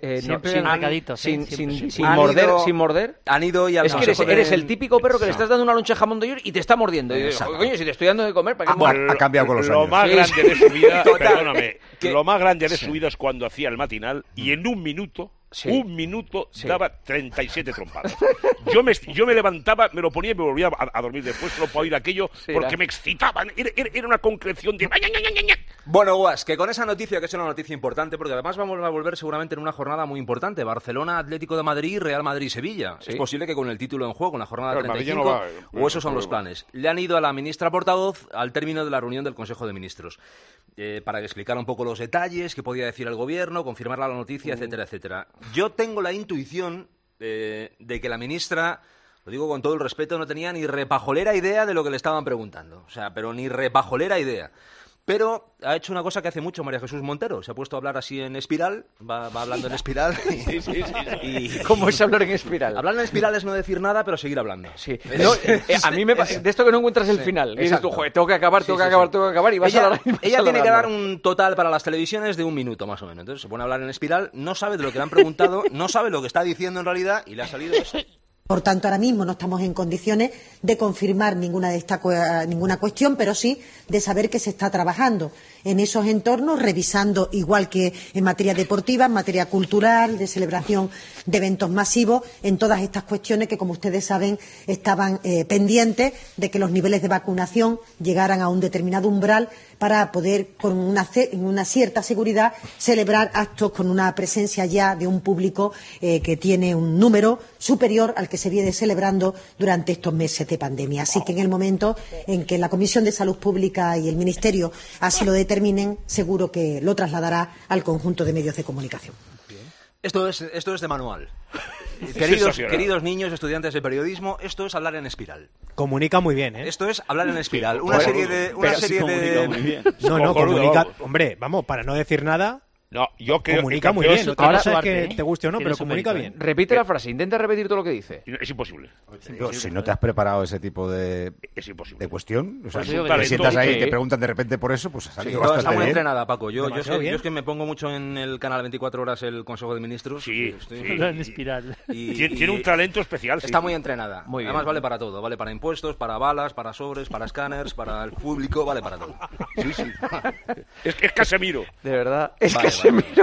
D: sin morder?
H: Han ido y al
D: es que eres el típico perro que le estás dando una loncha de jamón de york y te está mordiendo. Y digo, coño, si te estoy dando de comer, ¿para qué?
E: Bueno, ha cambiado con los años.
I: Lo más grande de su vida, perdóname, lo más grande de su vida es cuando hacía el matinal y en un minuto daba 37 trompadas. Yo me levantaba, me lo ponía y me volvía a dormir después solo para oír aquello porque me excitaban. Era una concreción de...
H: Bueno, Guas, que con esa noticia, que es una noticia importante, porque además vamos a volver seguramente en una jornada muy importante. Barcelona, Atlético de Madrid, Real Madrid, Sevilla. Sí. Es posible que con el título en juego, en la jornada 35, o esos son los planes. Le han ido a la ministra portavoz al término de la reunión del Consejo de Ministros. Para explicar un poco los detalles, qué podía decir el gobierno, confirmar la noticia, etcétera, etcétera. Yo tengo la intuición de que la ministra, lo digo con todo el respeto, no tenía ni repajolera idea de lo que le estaban preguntando. O sea, pero ni repajolera idea. Pero ha hecho una cosa que hace mucho María Jesús Montero. Se ha puesto a hablar así en espiral, va hablando en espiral.
D: Y... ¿Cómo es hablar en espiral?
H: Hablar en espiral es no decir nada, pero seguir hablando.
D: Sí. No, a mí me de esto que no encuentras el final. Sí, dices tú, joder, tengo que acabar, y vas a hablar.
H: Ella tiene que dar un total para las televisiones de 1 minuto, más o menos. Entonces se pone a hablar en espiral, no sabe de lo que le han preguntado, no sabe lo que está diciendo en realidad, y le ha salido eso.
O: Por tanto, ahora mismo no estamos en condiciones de confirmar ninguna cuestión, pero sí de saber que se está trabajando en esos entornos, revisando, igual que en materia deportiva, en materia cultural, de celebración de eventos masivos, en todas estas cuestiones que, como ustedes saben, estaban pendientes de que los niveles de vacunación llegaran a un determinado umbral para poder, con una cierta seguridad, celebrar actos con una presencia ya de un público que tiene un número superior al que se viene celebrando durante estos meses de pandemia. Así que en el momento en que la Comisión de Salud Pública y el Ministerio así lo determinen, seguro que lo trasladará al conjunto de medios de comunicación.
H: Esto es de manual. Queridos niños, estudiantes de periodismo, esto es hablar en espiral.
P: Comunica muy bien, ¿eh?
H: Esto es hablar en espiral. Una serie de...
P: No, comunica... Hombre, vamos, para no decir nada...
I: No, yo creo
P: comunica muy bien. Otra cosa es que te guste o no, pero comunica bien.
D: Repite la frase, intenta repetir todo lo que dice.
I: Es imposible.
E: Si no te has preparado ese tipo de cuestión, o sea,
H: pues
E: te sientas ahí y te preguntan de repente por eso, pues ha salido bastante
H: está muy
E: bien.
H: entrenada, Paco. Yo es que me pongo mucho en el canal 24 horas el Consejo de Ministros.
G: En espiral.
I: Tiene un talento especial.
H: Está muy entrenada. Además vale para todo. Vale para impuestos, para balas, para sobres, para escáneres, para el público, vale para todo.
I: Es Casemiro.
D: De verdad, es Casemiro.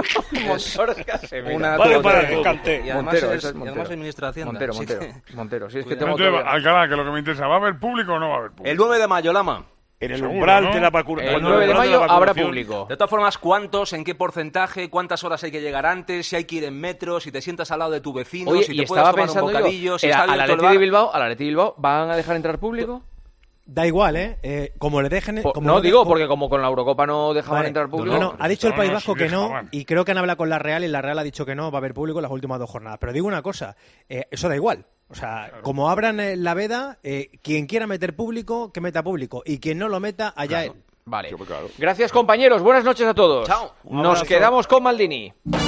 I: Vale para el cante.
H: Y además es ministra de Hacienda.
D: Montero. Sí, es que
M: Alcalá, que lo que me interesa, ¿va a haber público o no va a haber público?
H: El 9 de mayo, Lama.
I: En el umbral de la vacunación.
D: El 9 de mayo habrá público.
H: De todas formas, ¿cuántos, en qué porcentaje, cuántas horas hay que llegar antes, si hay que ir en metro, si te sientas al lado de tu vecino,
D: Oye,
H: si te
D: y
H: puedes tomar un
D: yo,
H: bocadillo, si está
D: al
H: abierto el
D: Atleti
H: bar?
D: de Bilbao, ¿van a dejar entrar público?
P: Da igual, como le dejen...
D: porque como con la Eurocopa no dejaban entrar público...
P: No, ha dicho el País Vasco que no, y creo que han hablado con la Real, y la Real ha dicho que no, va a haber público en las últimas 2 jornadas. Pero digo una cosa, eso da igual. O sea, como abran la veda, quien quiera meter público, que meta público. Y quien no lo meta, allá él.
D: Vale. Gracias, compañeros. Buenas noches a todos.
H: Chao.
D: Nos quedamos con Maldini.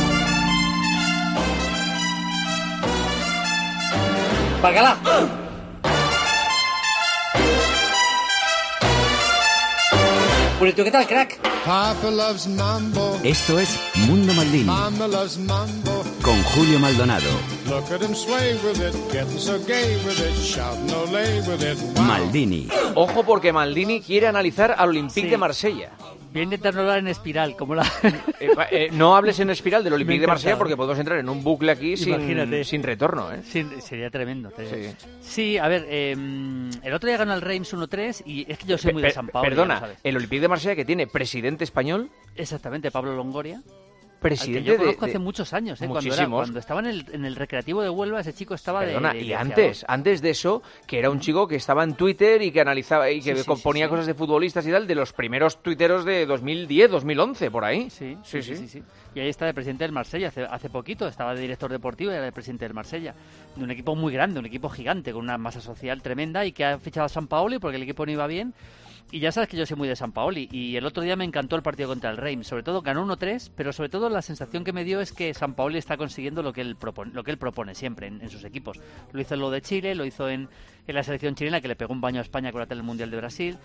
Q: ¡Bacalá! Purito, ¿qué tal, crack?
B: Esto es Mundo Maldini con Julio Maldonado. Maldini.
D: Ojo, porque Maldini quiere analizar al Olympique de Marsella.
G: Voy a intentar hablar en espiral, como la...
D: No hables en espiral del Olympique de Marsella porque podemos entrar en un bucle aquí sin retorno.
G: Sería tremendo. Sí, a ver, el otro día ganó el Reims 1-3 y es que yo soy muy de San Paolo.
D: Perdona, el Olympique de Marsella que tiene presidente español.
G: Exactamente, Pablo Longoria.
D: Presidente
G: que yo conozco hace muchos años,
D: muchísimos.
G: Cuando estaba en el Recreativo de Huelva, ese chico estaba
D: y antes de eso, que era un chico que estaba en Twitter y que analizaba y que ponía cosas de futbolistas y tal, de los primeros tuiteros de 2010, 2011, por ahí.
G: Sí. Y ahí está de presidente del Marsella, hace poquito estaba de director deportivo y era de presidente del Marsella. De un equipo muy grande, un equipo gigante, con una masa social tremenda y que ha fichado a San Paoli porque el equipo no iba bien. Y ya sabes que yo soy muy de San Paoli y el otro día me encantó el partido contra el Reims. Sobre todo ganó 1-3, pero sobre todo la sensación que me dio es que San Paoli está consiguiendo lo que él propone siempre en sus equipos. Lo hizo en lo de Chile, lo hizo en la selección chilena, que le pegó un baño a España con el Mundial de Brasil.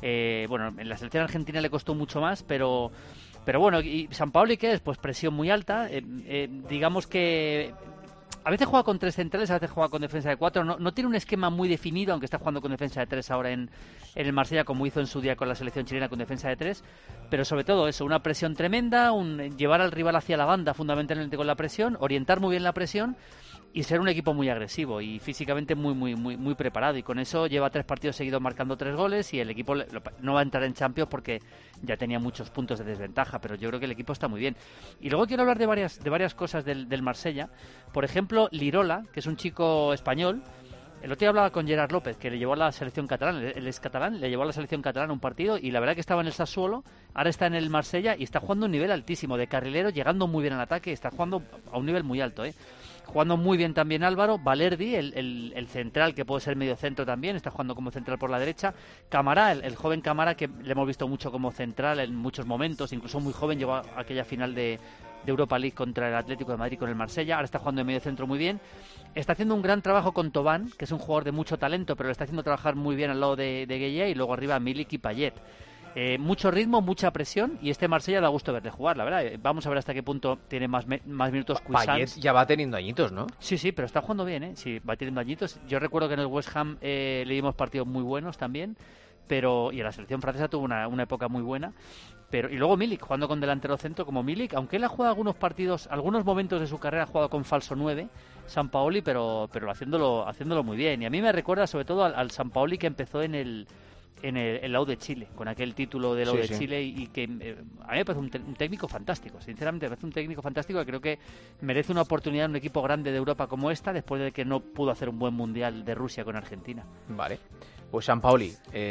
G: En la selección argentina le costó mucho más, pero bueno, ¿y San Paoli qué es? Pues presión muy alta. Digamos que... A veces juega con 3 centrales, a veces juega con defensa de 4. No tiene un esquema muy definido, aunque está jugando con defensa de 3 ahora en el Marsella, como hizo en su día con la selección chilena con defensa de 3. Pero sobre todo eso, una presión tremenda, llevar al rival hacia la banda fundamentalmente con la presión, orientar muy bien la presión y ser un equipo muy agresivo y físicamente muy preparado. Y con eso lleva 3 partidos seguidos marcando 3 goles y el equipo no va a entrar en Champions porque ya tenía muchos puntos de desventaja, pero yo creo que el equipo está muy bien. Y luego quiero hablar de varias cosas del Marsella. Por ejemplo, Lirola, que es un chico español. El otro día hablaba con Gerard López, que le llevó a la selección catalana, él es catalán, le llevó a la selección catalana un partido y la verdad que estaba en el Sassuolo, ahora está en el Marsella y está jugando a un nivel altísimo, de carrilero, llegando muy bien al ataque, está jugando a un nivel muy alto, Jugando muy bien también Álvaro, Valerdi, el central que puede ser medio centro también, está jugando como central por la derecha, Camará, el joven Camará que le hemos visto mucho como central en muchos momentos, incluso muy joven, llegó a aquella final de Europa League contra el Atlético de Madrid con el Marsella, ahora está jugando en medio centro muy bien, está haciendo un gran trabajo con Tobán, que es un jugador de mucho talento, pero le está haciendo trabajar muy bien al lado de Gueye, y luego arriba Milik y Payet. Mucho ritmo, mucha presión y este Marsella da gusto verle jugar, la verdad. Vamos a ver hasta qué punto tiene más minutos Cuisance.
D: Payet ya va teniendo añitos, ¿no?
G: Sí, pero está jugando bien, Sí, va teniendo añitos. Yo recuerdo que en el West Ham le dimos partidos muy buenos también, y en la selección francesa tuvo una época muy buena. Y luego Milik, jugando con delantero centro como Milik, aunque él ha jugado algunos momentos de su carrera ha jugado con falso 9, San Paoli, pero haciéndolo muy bien. Y a mí me recuerda sobre todo al San Paoli que empezó en el Lau de Chile, con aquel título de Lau de Chile y que a mí me parece un técnico fantástico, sinceramente me parece un técnico fantástico que creo que merece una oportunidad en un equipo grande de Europa como esta, después de que no pudo hacer un buen mundial de Rusia con Argentina.
D: Vale, pues San Paoli,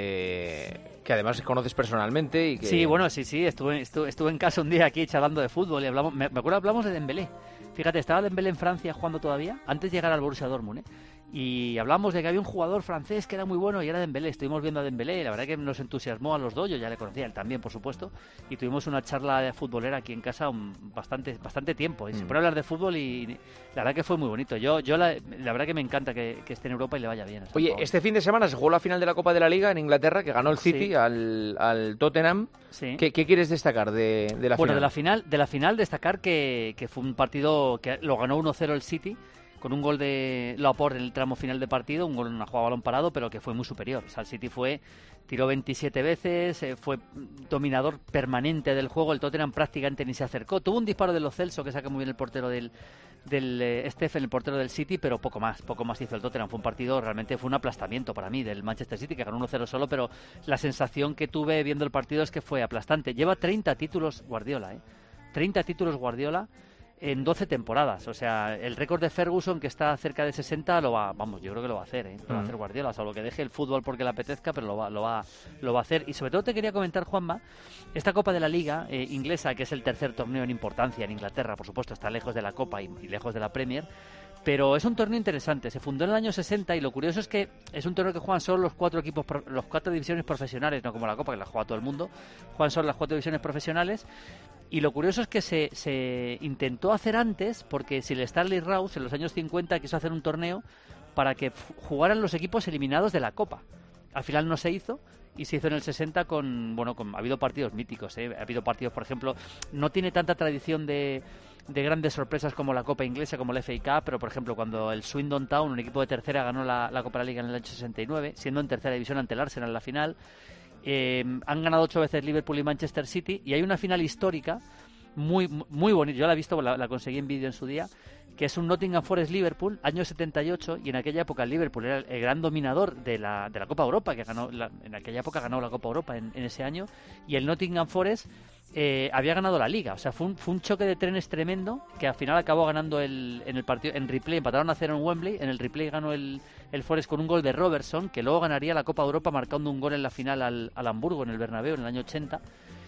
D: que además conoces personalmente y que...
G: Sí, bueno, sí, estuve en casa un día aquí charlando de fútbol y me acuerdo hablamos de Dembélé. Fíjate, estaba Dembélé en Francia jugando todavía, antes de llegar al Borussia Dortmund, y hablamos de que había un jugador francés que era muy bueno y era Dembélé. Estuvimos viendo a Dembélé y la verdad que nos entusiasmó a los dos. Yo ya le conocía, él también, por supuesto. Y tuvimos una charla futbolera aquí en casa bastante tiempo. Y se pone a hablar de fútbol y la verdad que fue muy bonito. Yo la verdad que me encanta que esté en Europa y le vaya bien.
D: Oye, este fin de semana se jugó la final de la Copa de la Liga en Inglaterra, que ganó el City al Tottenham. Sí. ¿Qué quieres destacar de la final?
G: Bueno, de la final destacar que fue un partido que lo ganó 1-0 el City, con un gol de Laporte en el tramo final de partido, un gol en una jugada a balón parado, pero que fue muy superior. O sea, el City tiró 27 veces, fue dominador permanente del juego, el Tottenham prácticamente ni se acercó. Tuvo un disparo de Lo Celso que saca muy bien el portero del Stephen, el portero del City, pero poco más hizo el Tottenham. Fue un partido, realmente fue un aplastamiento para mí del Manchester City, que ganó 1-0 solo, pero la sensación que tuve viendo el partido es que fue aplastante. Lleva 30 títulos Guardiola, 30 títulos Guardiola en 12 temporadas. O sea, el récord de Ferguson, que está cerca de 60, yo creo que lo va a hacer, lo va a hacer Guardiola, salvo que deje el fútbol porque le apetezca, pero lo va a hacer. Y sobre todo te quería comentar, Juanma, esta Copa de la Liga inglesa, que es el tercer torneo en importancia en Inglaterra, por supuesto, está lejos de la Copa y lejos de la Premier, pero es un torneo interesante. Se fundó en el año 60 y lo curioso es que es un torneo que juegan solo los 4 divisiones profesionales, no como la Copa, que la juega todo el mundo. Juegan solo las 4 divisiones profesionales. Y lo curioso es que se intentó hacer antes, porque si el Stanley Rouse en los años 50 quiso hacer un torneo para que jugaran los equipos eliminados de la Copa. Al final no se hizo, y se hizo en el 60 ha habido partidos míticos, ha habido partidos, por ejemplo, no tiene tanta tradición de grandes sorpresas como la Copa Inglesa, como la FA Cup, pero por ejemplo cuando el Swindon Town, un equipo de tercera, ganó la Copa de la Liga en el año 69, siendo en tercera división ante el Arsenal en la final. Han ganado 8 veces Liverpool y Manchester City, y hay una final histórica muy bonita. Yo la he visto, la conseguí en vídeo en su día, que es un Nottingham Forest-Liverpool, año 78, y en aquella época el Liverpool era el gran dominador de la Copa Europa, que en aquella época ganó la Copa Europa en ese año, y el Nottingham Forest había ganado la Liga. O sea, fue un choque de trenes tremendo, que al final acabó ganando en el partido, en replay, empataron a 0 en Wembley, en el replay ganó el Forest con un gol de Robertson, que luego ganaría la Copa Europa marcando un gol en la final al Hamburgo, en el Bernabéu, en el año 80,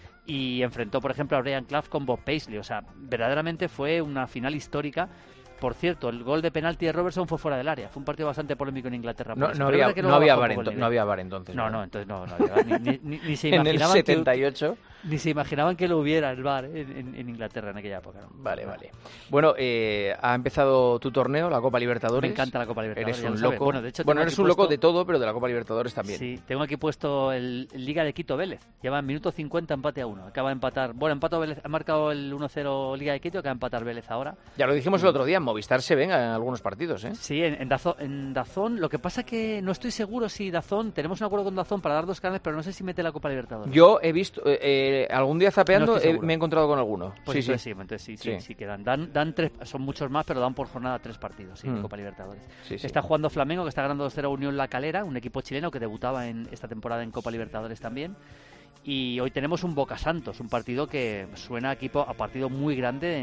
G: y enfrentó, por ejemplo, a Brian Clough con Bob Paisley. O sea, verdaderamente fue una final histórica. Por cierto, el gol de penalti de Robertson fue fuera del área. Fue un partido bastante polémico en Inglaterra.
D: No había VAR entonces.
G: No había VAR. Ni se imaginaban
D: en el 78.
G: Ni se imaginaban que lo hubiera el VAR en Inglaterra en aquella época. ¿No?
D: Vale. Bueno, ha empezado tu torneo, la Copa Libertadores.
G: Me encanta la Copa Libertadores.
D: Eres un loco.
G: Bueno, de hecho,
D: eres un loco de todo, pero de la Copa Libertadores también.
G: Sí, tengo aquí puesto el Liga de Quito Vélez. Lleva en minuto 50 empate a 1. Acaba de empatar. Bueno, empató Vélez, ha marcado el 1-0 Liga de Quito, acaba de empatar Vélez ahora. Ya
D: lo dijimos el otro día, en Movistar se ven en algunos partidos, ¿eh?
G: Sí, en DAZN. Lo que pasa que no estoy seguro si DAZN, tenemos un acuerdo con DAZN para dar 2 canales, pero no sé si mete la Copa Libertadores.
D: Yo he visto, algún día zapeando, me he encontrado con alguno.
G: Pues sí quedan. Dan 3, son muchos más, pero dan por jornada 3 partidos en Copa Libertadores. Está jugando Flamengo, que está ganando 2-0 Unión La Calera, un equipo chileno que debutaba en esta temporada en Copa Libertadores también. Y hoy tenemos un Boca Santos, un partido que suena a partido muy grande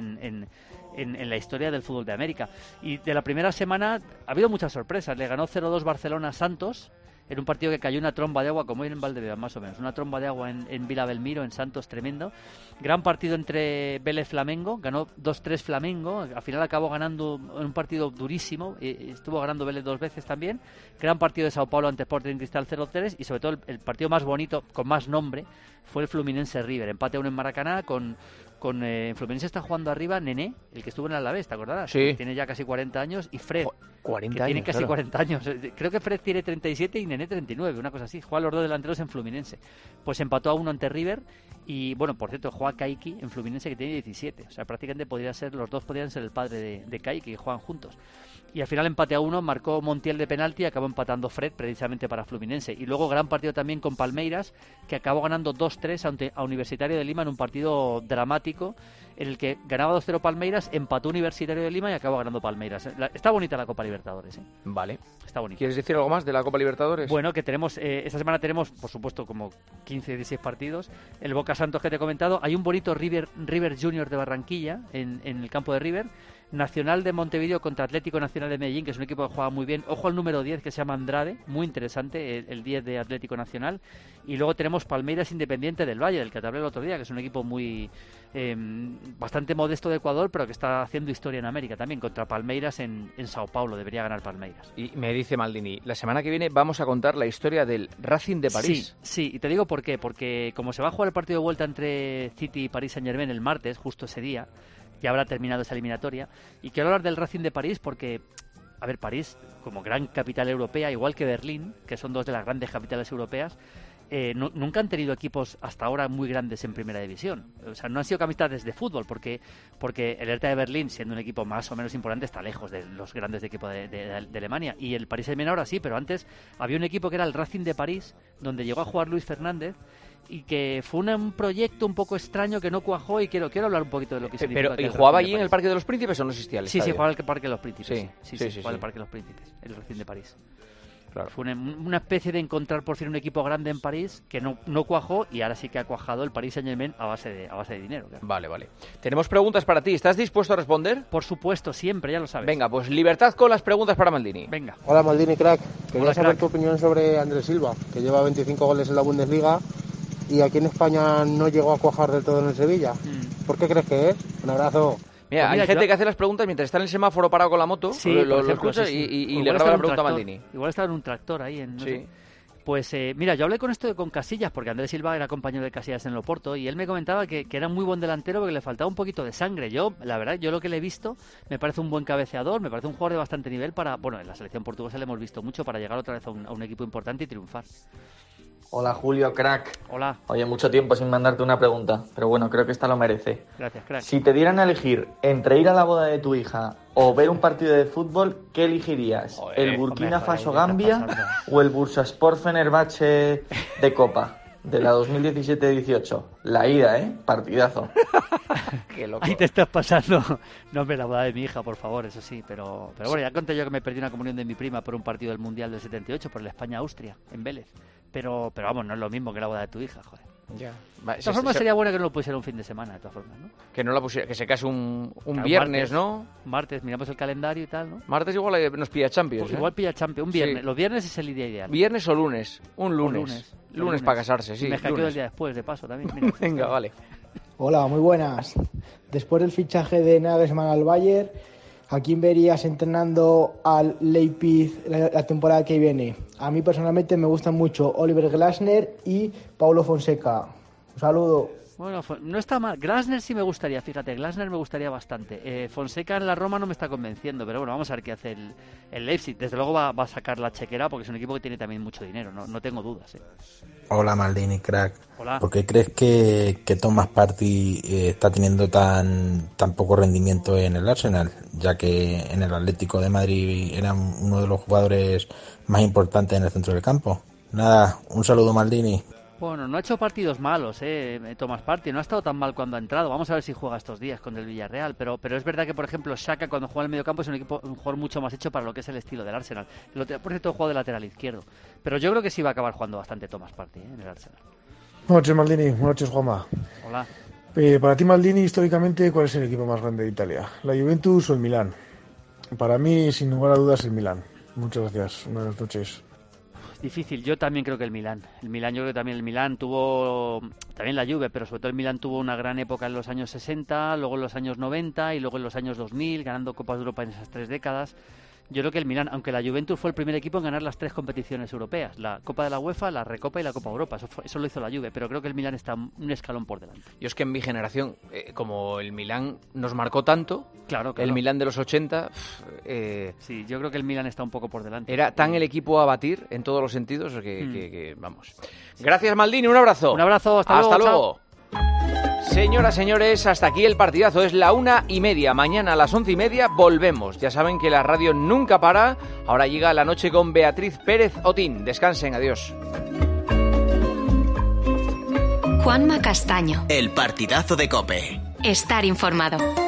G: en la historia del fútbol de América. Y de la primera semana ha habido muchas sorpresas. Le ganó 0-2 Barcelona a Santos, en un partido que cayó una tromba de agua, como hoy en Valdebebas más o menos, una tromba de agua en Vila Belmiro, en Santos, tremendo. Gran partido entre Vélez Flamengo, ganó 2-3 Flamengo, al final acabó ganando en un partido durísimo, estuvo ganando Vélez 2 veces también. Gran partido de Sao Paulo ante Sporting Cristal 0-3, y sobre todo el partido más bonito, con más nombre, fue el Fluminense River, empate 1 en Maracaná, con Fluminense está jugando arriba Nené, el que estuvo en el Alavés, ¿te acordarás?
D: Sí.
G: Tiene ya casi 40 años, y Fred,
D: 40
G: que
D: años,
G: tiene casi
D: claro.
G: 40 años. Creo que Fred tiene 37 y Nené 39, una cosa así. Juega los 2 delanteros en Fluminense. Pues empató a 1 ante River. Y bueno, por cierto, juega Kaiki en Fluminense, que tiene 17. O sea, prácticamente los dos podrían ser el padre de Kaiki, que juegan juntos. Y al final empate a 1, marcó Montiel de penalti y acabó empatando Fred precisamente para Fluminense. Y luego gran partido también con Palmeiras, que acabó ganando 2-3 a Universitario de Lima en un partido dramático, en el que ganaba 2-0 Palmeiras, empató Universitario de Lima y acabó ganando Palmeiras. Está bonita la Copa Libertadores, ¿eh?
D: Vale.
G: Está bonita.
D: ¿Quieres decir algo más de la Copa Libertadores?
G: Bueno, que tenemos esta semana tenemos, por supuesto, como 15, 16 partidos. El Boca Santos que te he comentado. Hay un bonito River Junior de Barranquilla en el campo de River. Nacional de Montevideo contra Atlético Nacional de Medellín, que es un equipo que juega muy bien. Ojo al número 10, que se llama Andrade, muy interesante, el 10 de Atlético Nacional. Y luego tenemos Palmeiras Independiente del Valle, del que te hablé el otro día, que es un equipo muy bastante modesto de Ecuador, pero que está haciendo historia en América también, contra Palmeiras en Sao Paulo. Debería ganar Palmeiras.
D: Y me dice Maldini, la semana que viene vamos a contar la historia del Racing de París.
G: Sí, y te digo por qué. Porque como se va a jugar el partido de vuelta entre City y Paris Saint-Germain el martes, justo ese día, ya habrá terminado esa eliminatoria, y quiero hablar del Racing de París porque, a ver, París, como gran capital europea, igual que Berlín, que son dos de las grandes capitales europeas, nunca han tenido equipos hasta ahora muy grandes en primera división. O sea, no han sido camisetas de fútbol, porque el Hertha de Berlín, siendo un equipo más o menos importante, está lejos de los grandes equipos de Alemania. Y el Paris Saint-Germain ahora sí, pero antes había un equipo que era el Racing de París, donde llegó a jugar Luis Fernández, y que fue un proyecto un poco extraño que no cuajó, y quiero hablar un poquito de lo que significa.
D: ¿Pero jugaba allí en el Parque de los Príncipes o no existía el estadio?
G: Sí, jugaba en el Parque de los Príncipes. Sí, jugaba en el Parque de los Príncipes, el Racing de París. Claro. Fue una especie de encontrar por fin un equipo grande en París que no cuajó, y ahora sí que ha cuajado el Paris Saint-Germain a base de dinero. Claro.
D: Vale. Tenemos preguntas para ti. ¿Estás dispuesto a responder?
G: Por supuesto, siempre, ya lo sabes.
D: Venga, pues libertad con las preguntas para Maldini.
G: Venga.
R: Hola Maldini, crack. Quería saber tu opinión sobre Andrés Silva, que lleva 25 goles en la Bundesliga y aquí en España no llegó a cuajar del todo en el Sevilla. ¿Por qué crees que es? Un abrazo.
D: Mira, hay gente que hace las preguntas mientras está en el semáforo parado con la moto, lo escucha y le graba la pregunta a Maldini.
G: Igual estaba en un tractor ahí. Pues mira, yo hablé con esto con Casillas, porque Andrés Silva era compañero de Casillas en el Oporto, y él me comentaba que era muy buen delantero, porque le faltaba un poquito de sangre. La verdad, yo lo que le he visto, me parece un buen cabeceador, me parece un jugador de bastante nivel en la selección portuguesa le hemos visto mucho para llegar otra vez a un equipo importante y triunfar.
S: Hola Julio, crack.
G: Hola.
S: Oye, mucho tiempo sin mandarte una pregunta, pero bueno, creo que esta lo merece.
G: Gracias, crack.
S: Si te dieran a elegir entre ir a la boda de tu hija o ver un partido de fútbol, ¿qué elegirías? ¿El Burkina Faso-Gambia o el Bursaspor Fenerbahce de Copa de la 2017-18? La ida, partidazo.
G: Qué loco. Ahí te estás pasando. No me la boda de mi hija, por favor, eso sí, pero bueno, ya conté yo que me perdí una comunión de mi prima por un partido del Mundial del 78, por el España-Austria, en Vélez. Pero vamos, no es lo mismo que la boda de tu hija, joder.
D: Ya.
G: De todas formas sería bueno que no lo pusiera un fin de semana, de todas formas, ¿no?
D: Que no la pusiera, que se case un viernes,
G: martes,
D: ¿no?
G: Martes, miramos el calendario y tal, ¿no?
D: Martes igual nos pilla Champions,
G: Igual pilla Champions, un viernes. Sí. Los viernes es el día ideal.
D: ¿Viernes o lunes? Un lunes para casarse, sí.
G: Me hackeo el día después, de paso, también. Mira.
D: Venga, vale.
T: Hola, muy buenas. Después del fichaje de Nagelsmann al Bayern, ¿a quién verías entrenando al Leipzig la temporada que viene? A mí personalmente me gustan mucho Oliver Glasner y Paulo Fonseca. Un saludo.
G: Bueno, no está mal. Glasner sí me gustaría, fíjate, Glasner me gustaría bastante. Fonseca en la Roma no me está convenciendo, pero bueno, vamos a ver qué hace el Leipzig. Desde luego va a sacar la chequera, porque es un equipo que tiene también mucho dinero, no tengo dudas.
U: Hola Maldini, crack.
G: Hola.
U: ¿Por qué crees que Thomas Partey está teniendo tan poco rendimiento en el Arsenal? Ya que en el Atlético de Madrid era uno de los jugadores más importantes en el centro del campo. Nada, un saludo Maldini.
G: Bueno, no ha hecho partidos malos, Thomas Partey, no ha estado tan mal cuando ha entrado. Vamos a ver si juega estos días con el Villarreal, pero es verdad que, por ejemplo, Xhaka cuando juega en el mediocampo es un jugador mucho más hecho para lo que es el estilo del Arsenal. Por cierto, juega de lateral izquierdo, pero yo creo que sí va a acabar jugando bastante Thomas Partey en el Arsenal.
V: Buenas noches, Maldini. Buenas noches, Juanma.
G: Hola.
V: Para ti, Maldini, históricamente, ¿cuál es el equipo más grande de Italia? ¿La Juventus o el Milán? Para mí, sin lugar a dudas, el Milán. Muchas gracias. Buenas noches.
G: Difícil, yo también creo que el Milán, yo creo que también el Milán tuvo, también la Juve, pero sobre todo el Milán tuvo una gran época en los años 60, luego en los años 90 y luego en los años 2000, ganando Copas de Europa en esas 3 décadas. Yo creo que el Milán, aunque la Juventus fue el primer equipo en ganar las 3 competiciones europeas, la Copa de la UEFA, la Recopa y la Copa Europa, eso lo hizo la Juve, pero creo que el Milán está un escalón por delante.
D: Yo es que en mi generación, como el Milán nos marcó tanto,
G: claro.
D: El Milán de los 80...
G: sí, yo creo que el Milán está un poco por delante.
D: Era tan el equipo a batir en todos los sentidos que vamos. Gracias, Maldini, un abrazo.
G: Un abrazo, hasta luego.
D: Señoras, señores, hasta aquí el partidazo. Es la 1:30. Mañana a las 11:30 volvemos. Ya saben que la radio nunca para. Ahora llega la noche con Beatriz Pérez Otín. Descansen, adiós.
A: Juanma Castaño.
B: El partidazo de COPE.
A: Estar informado.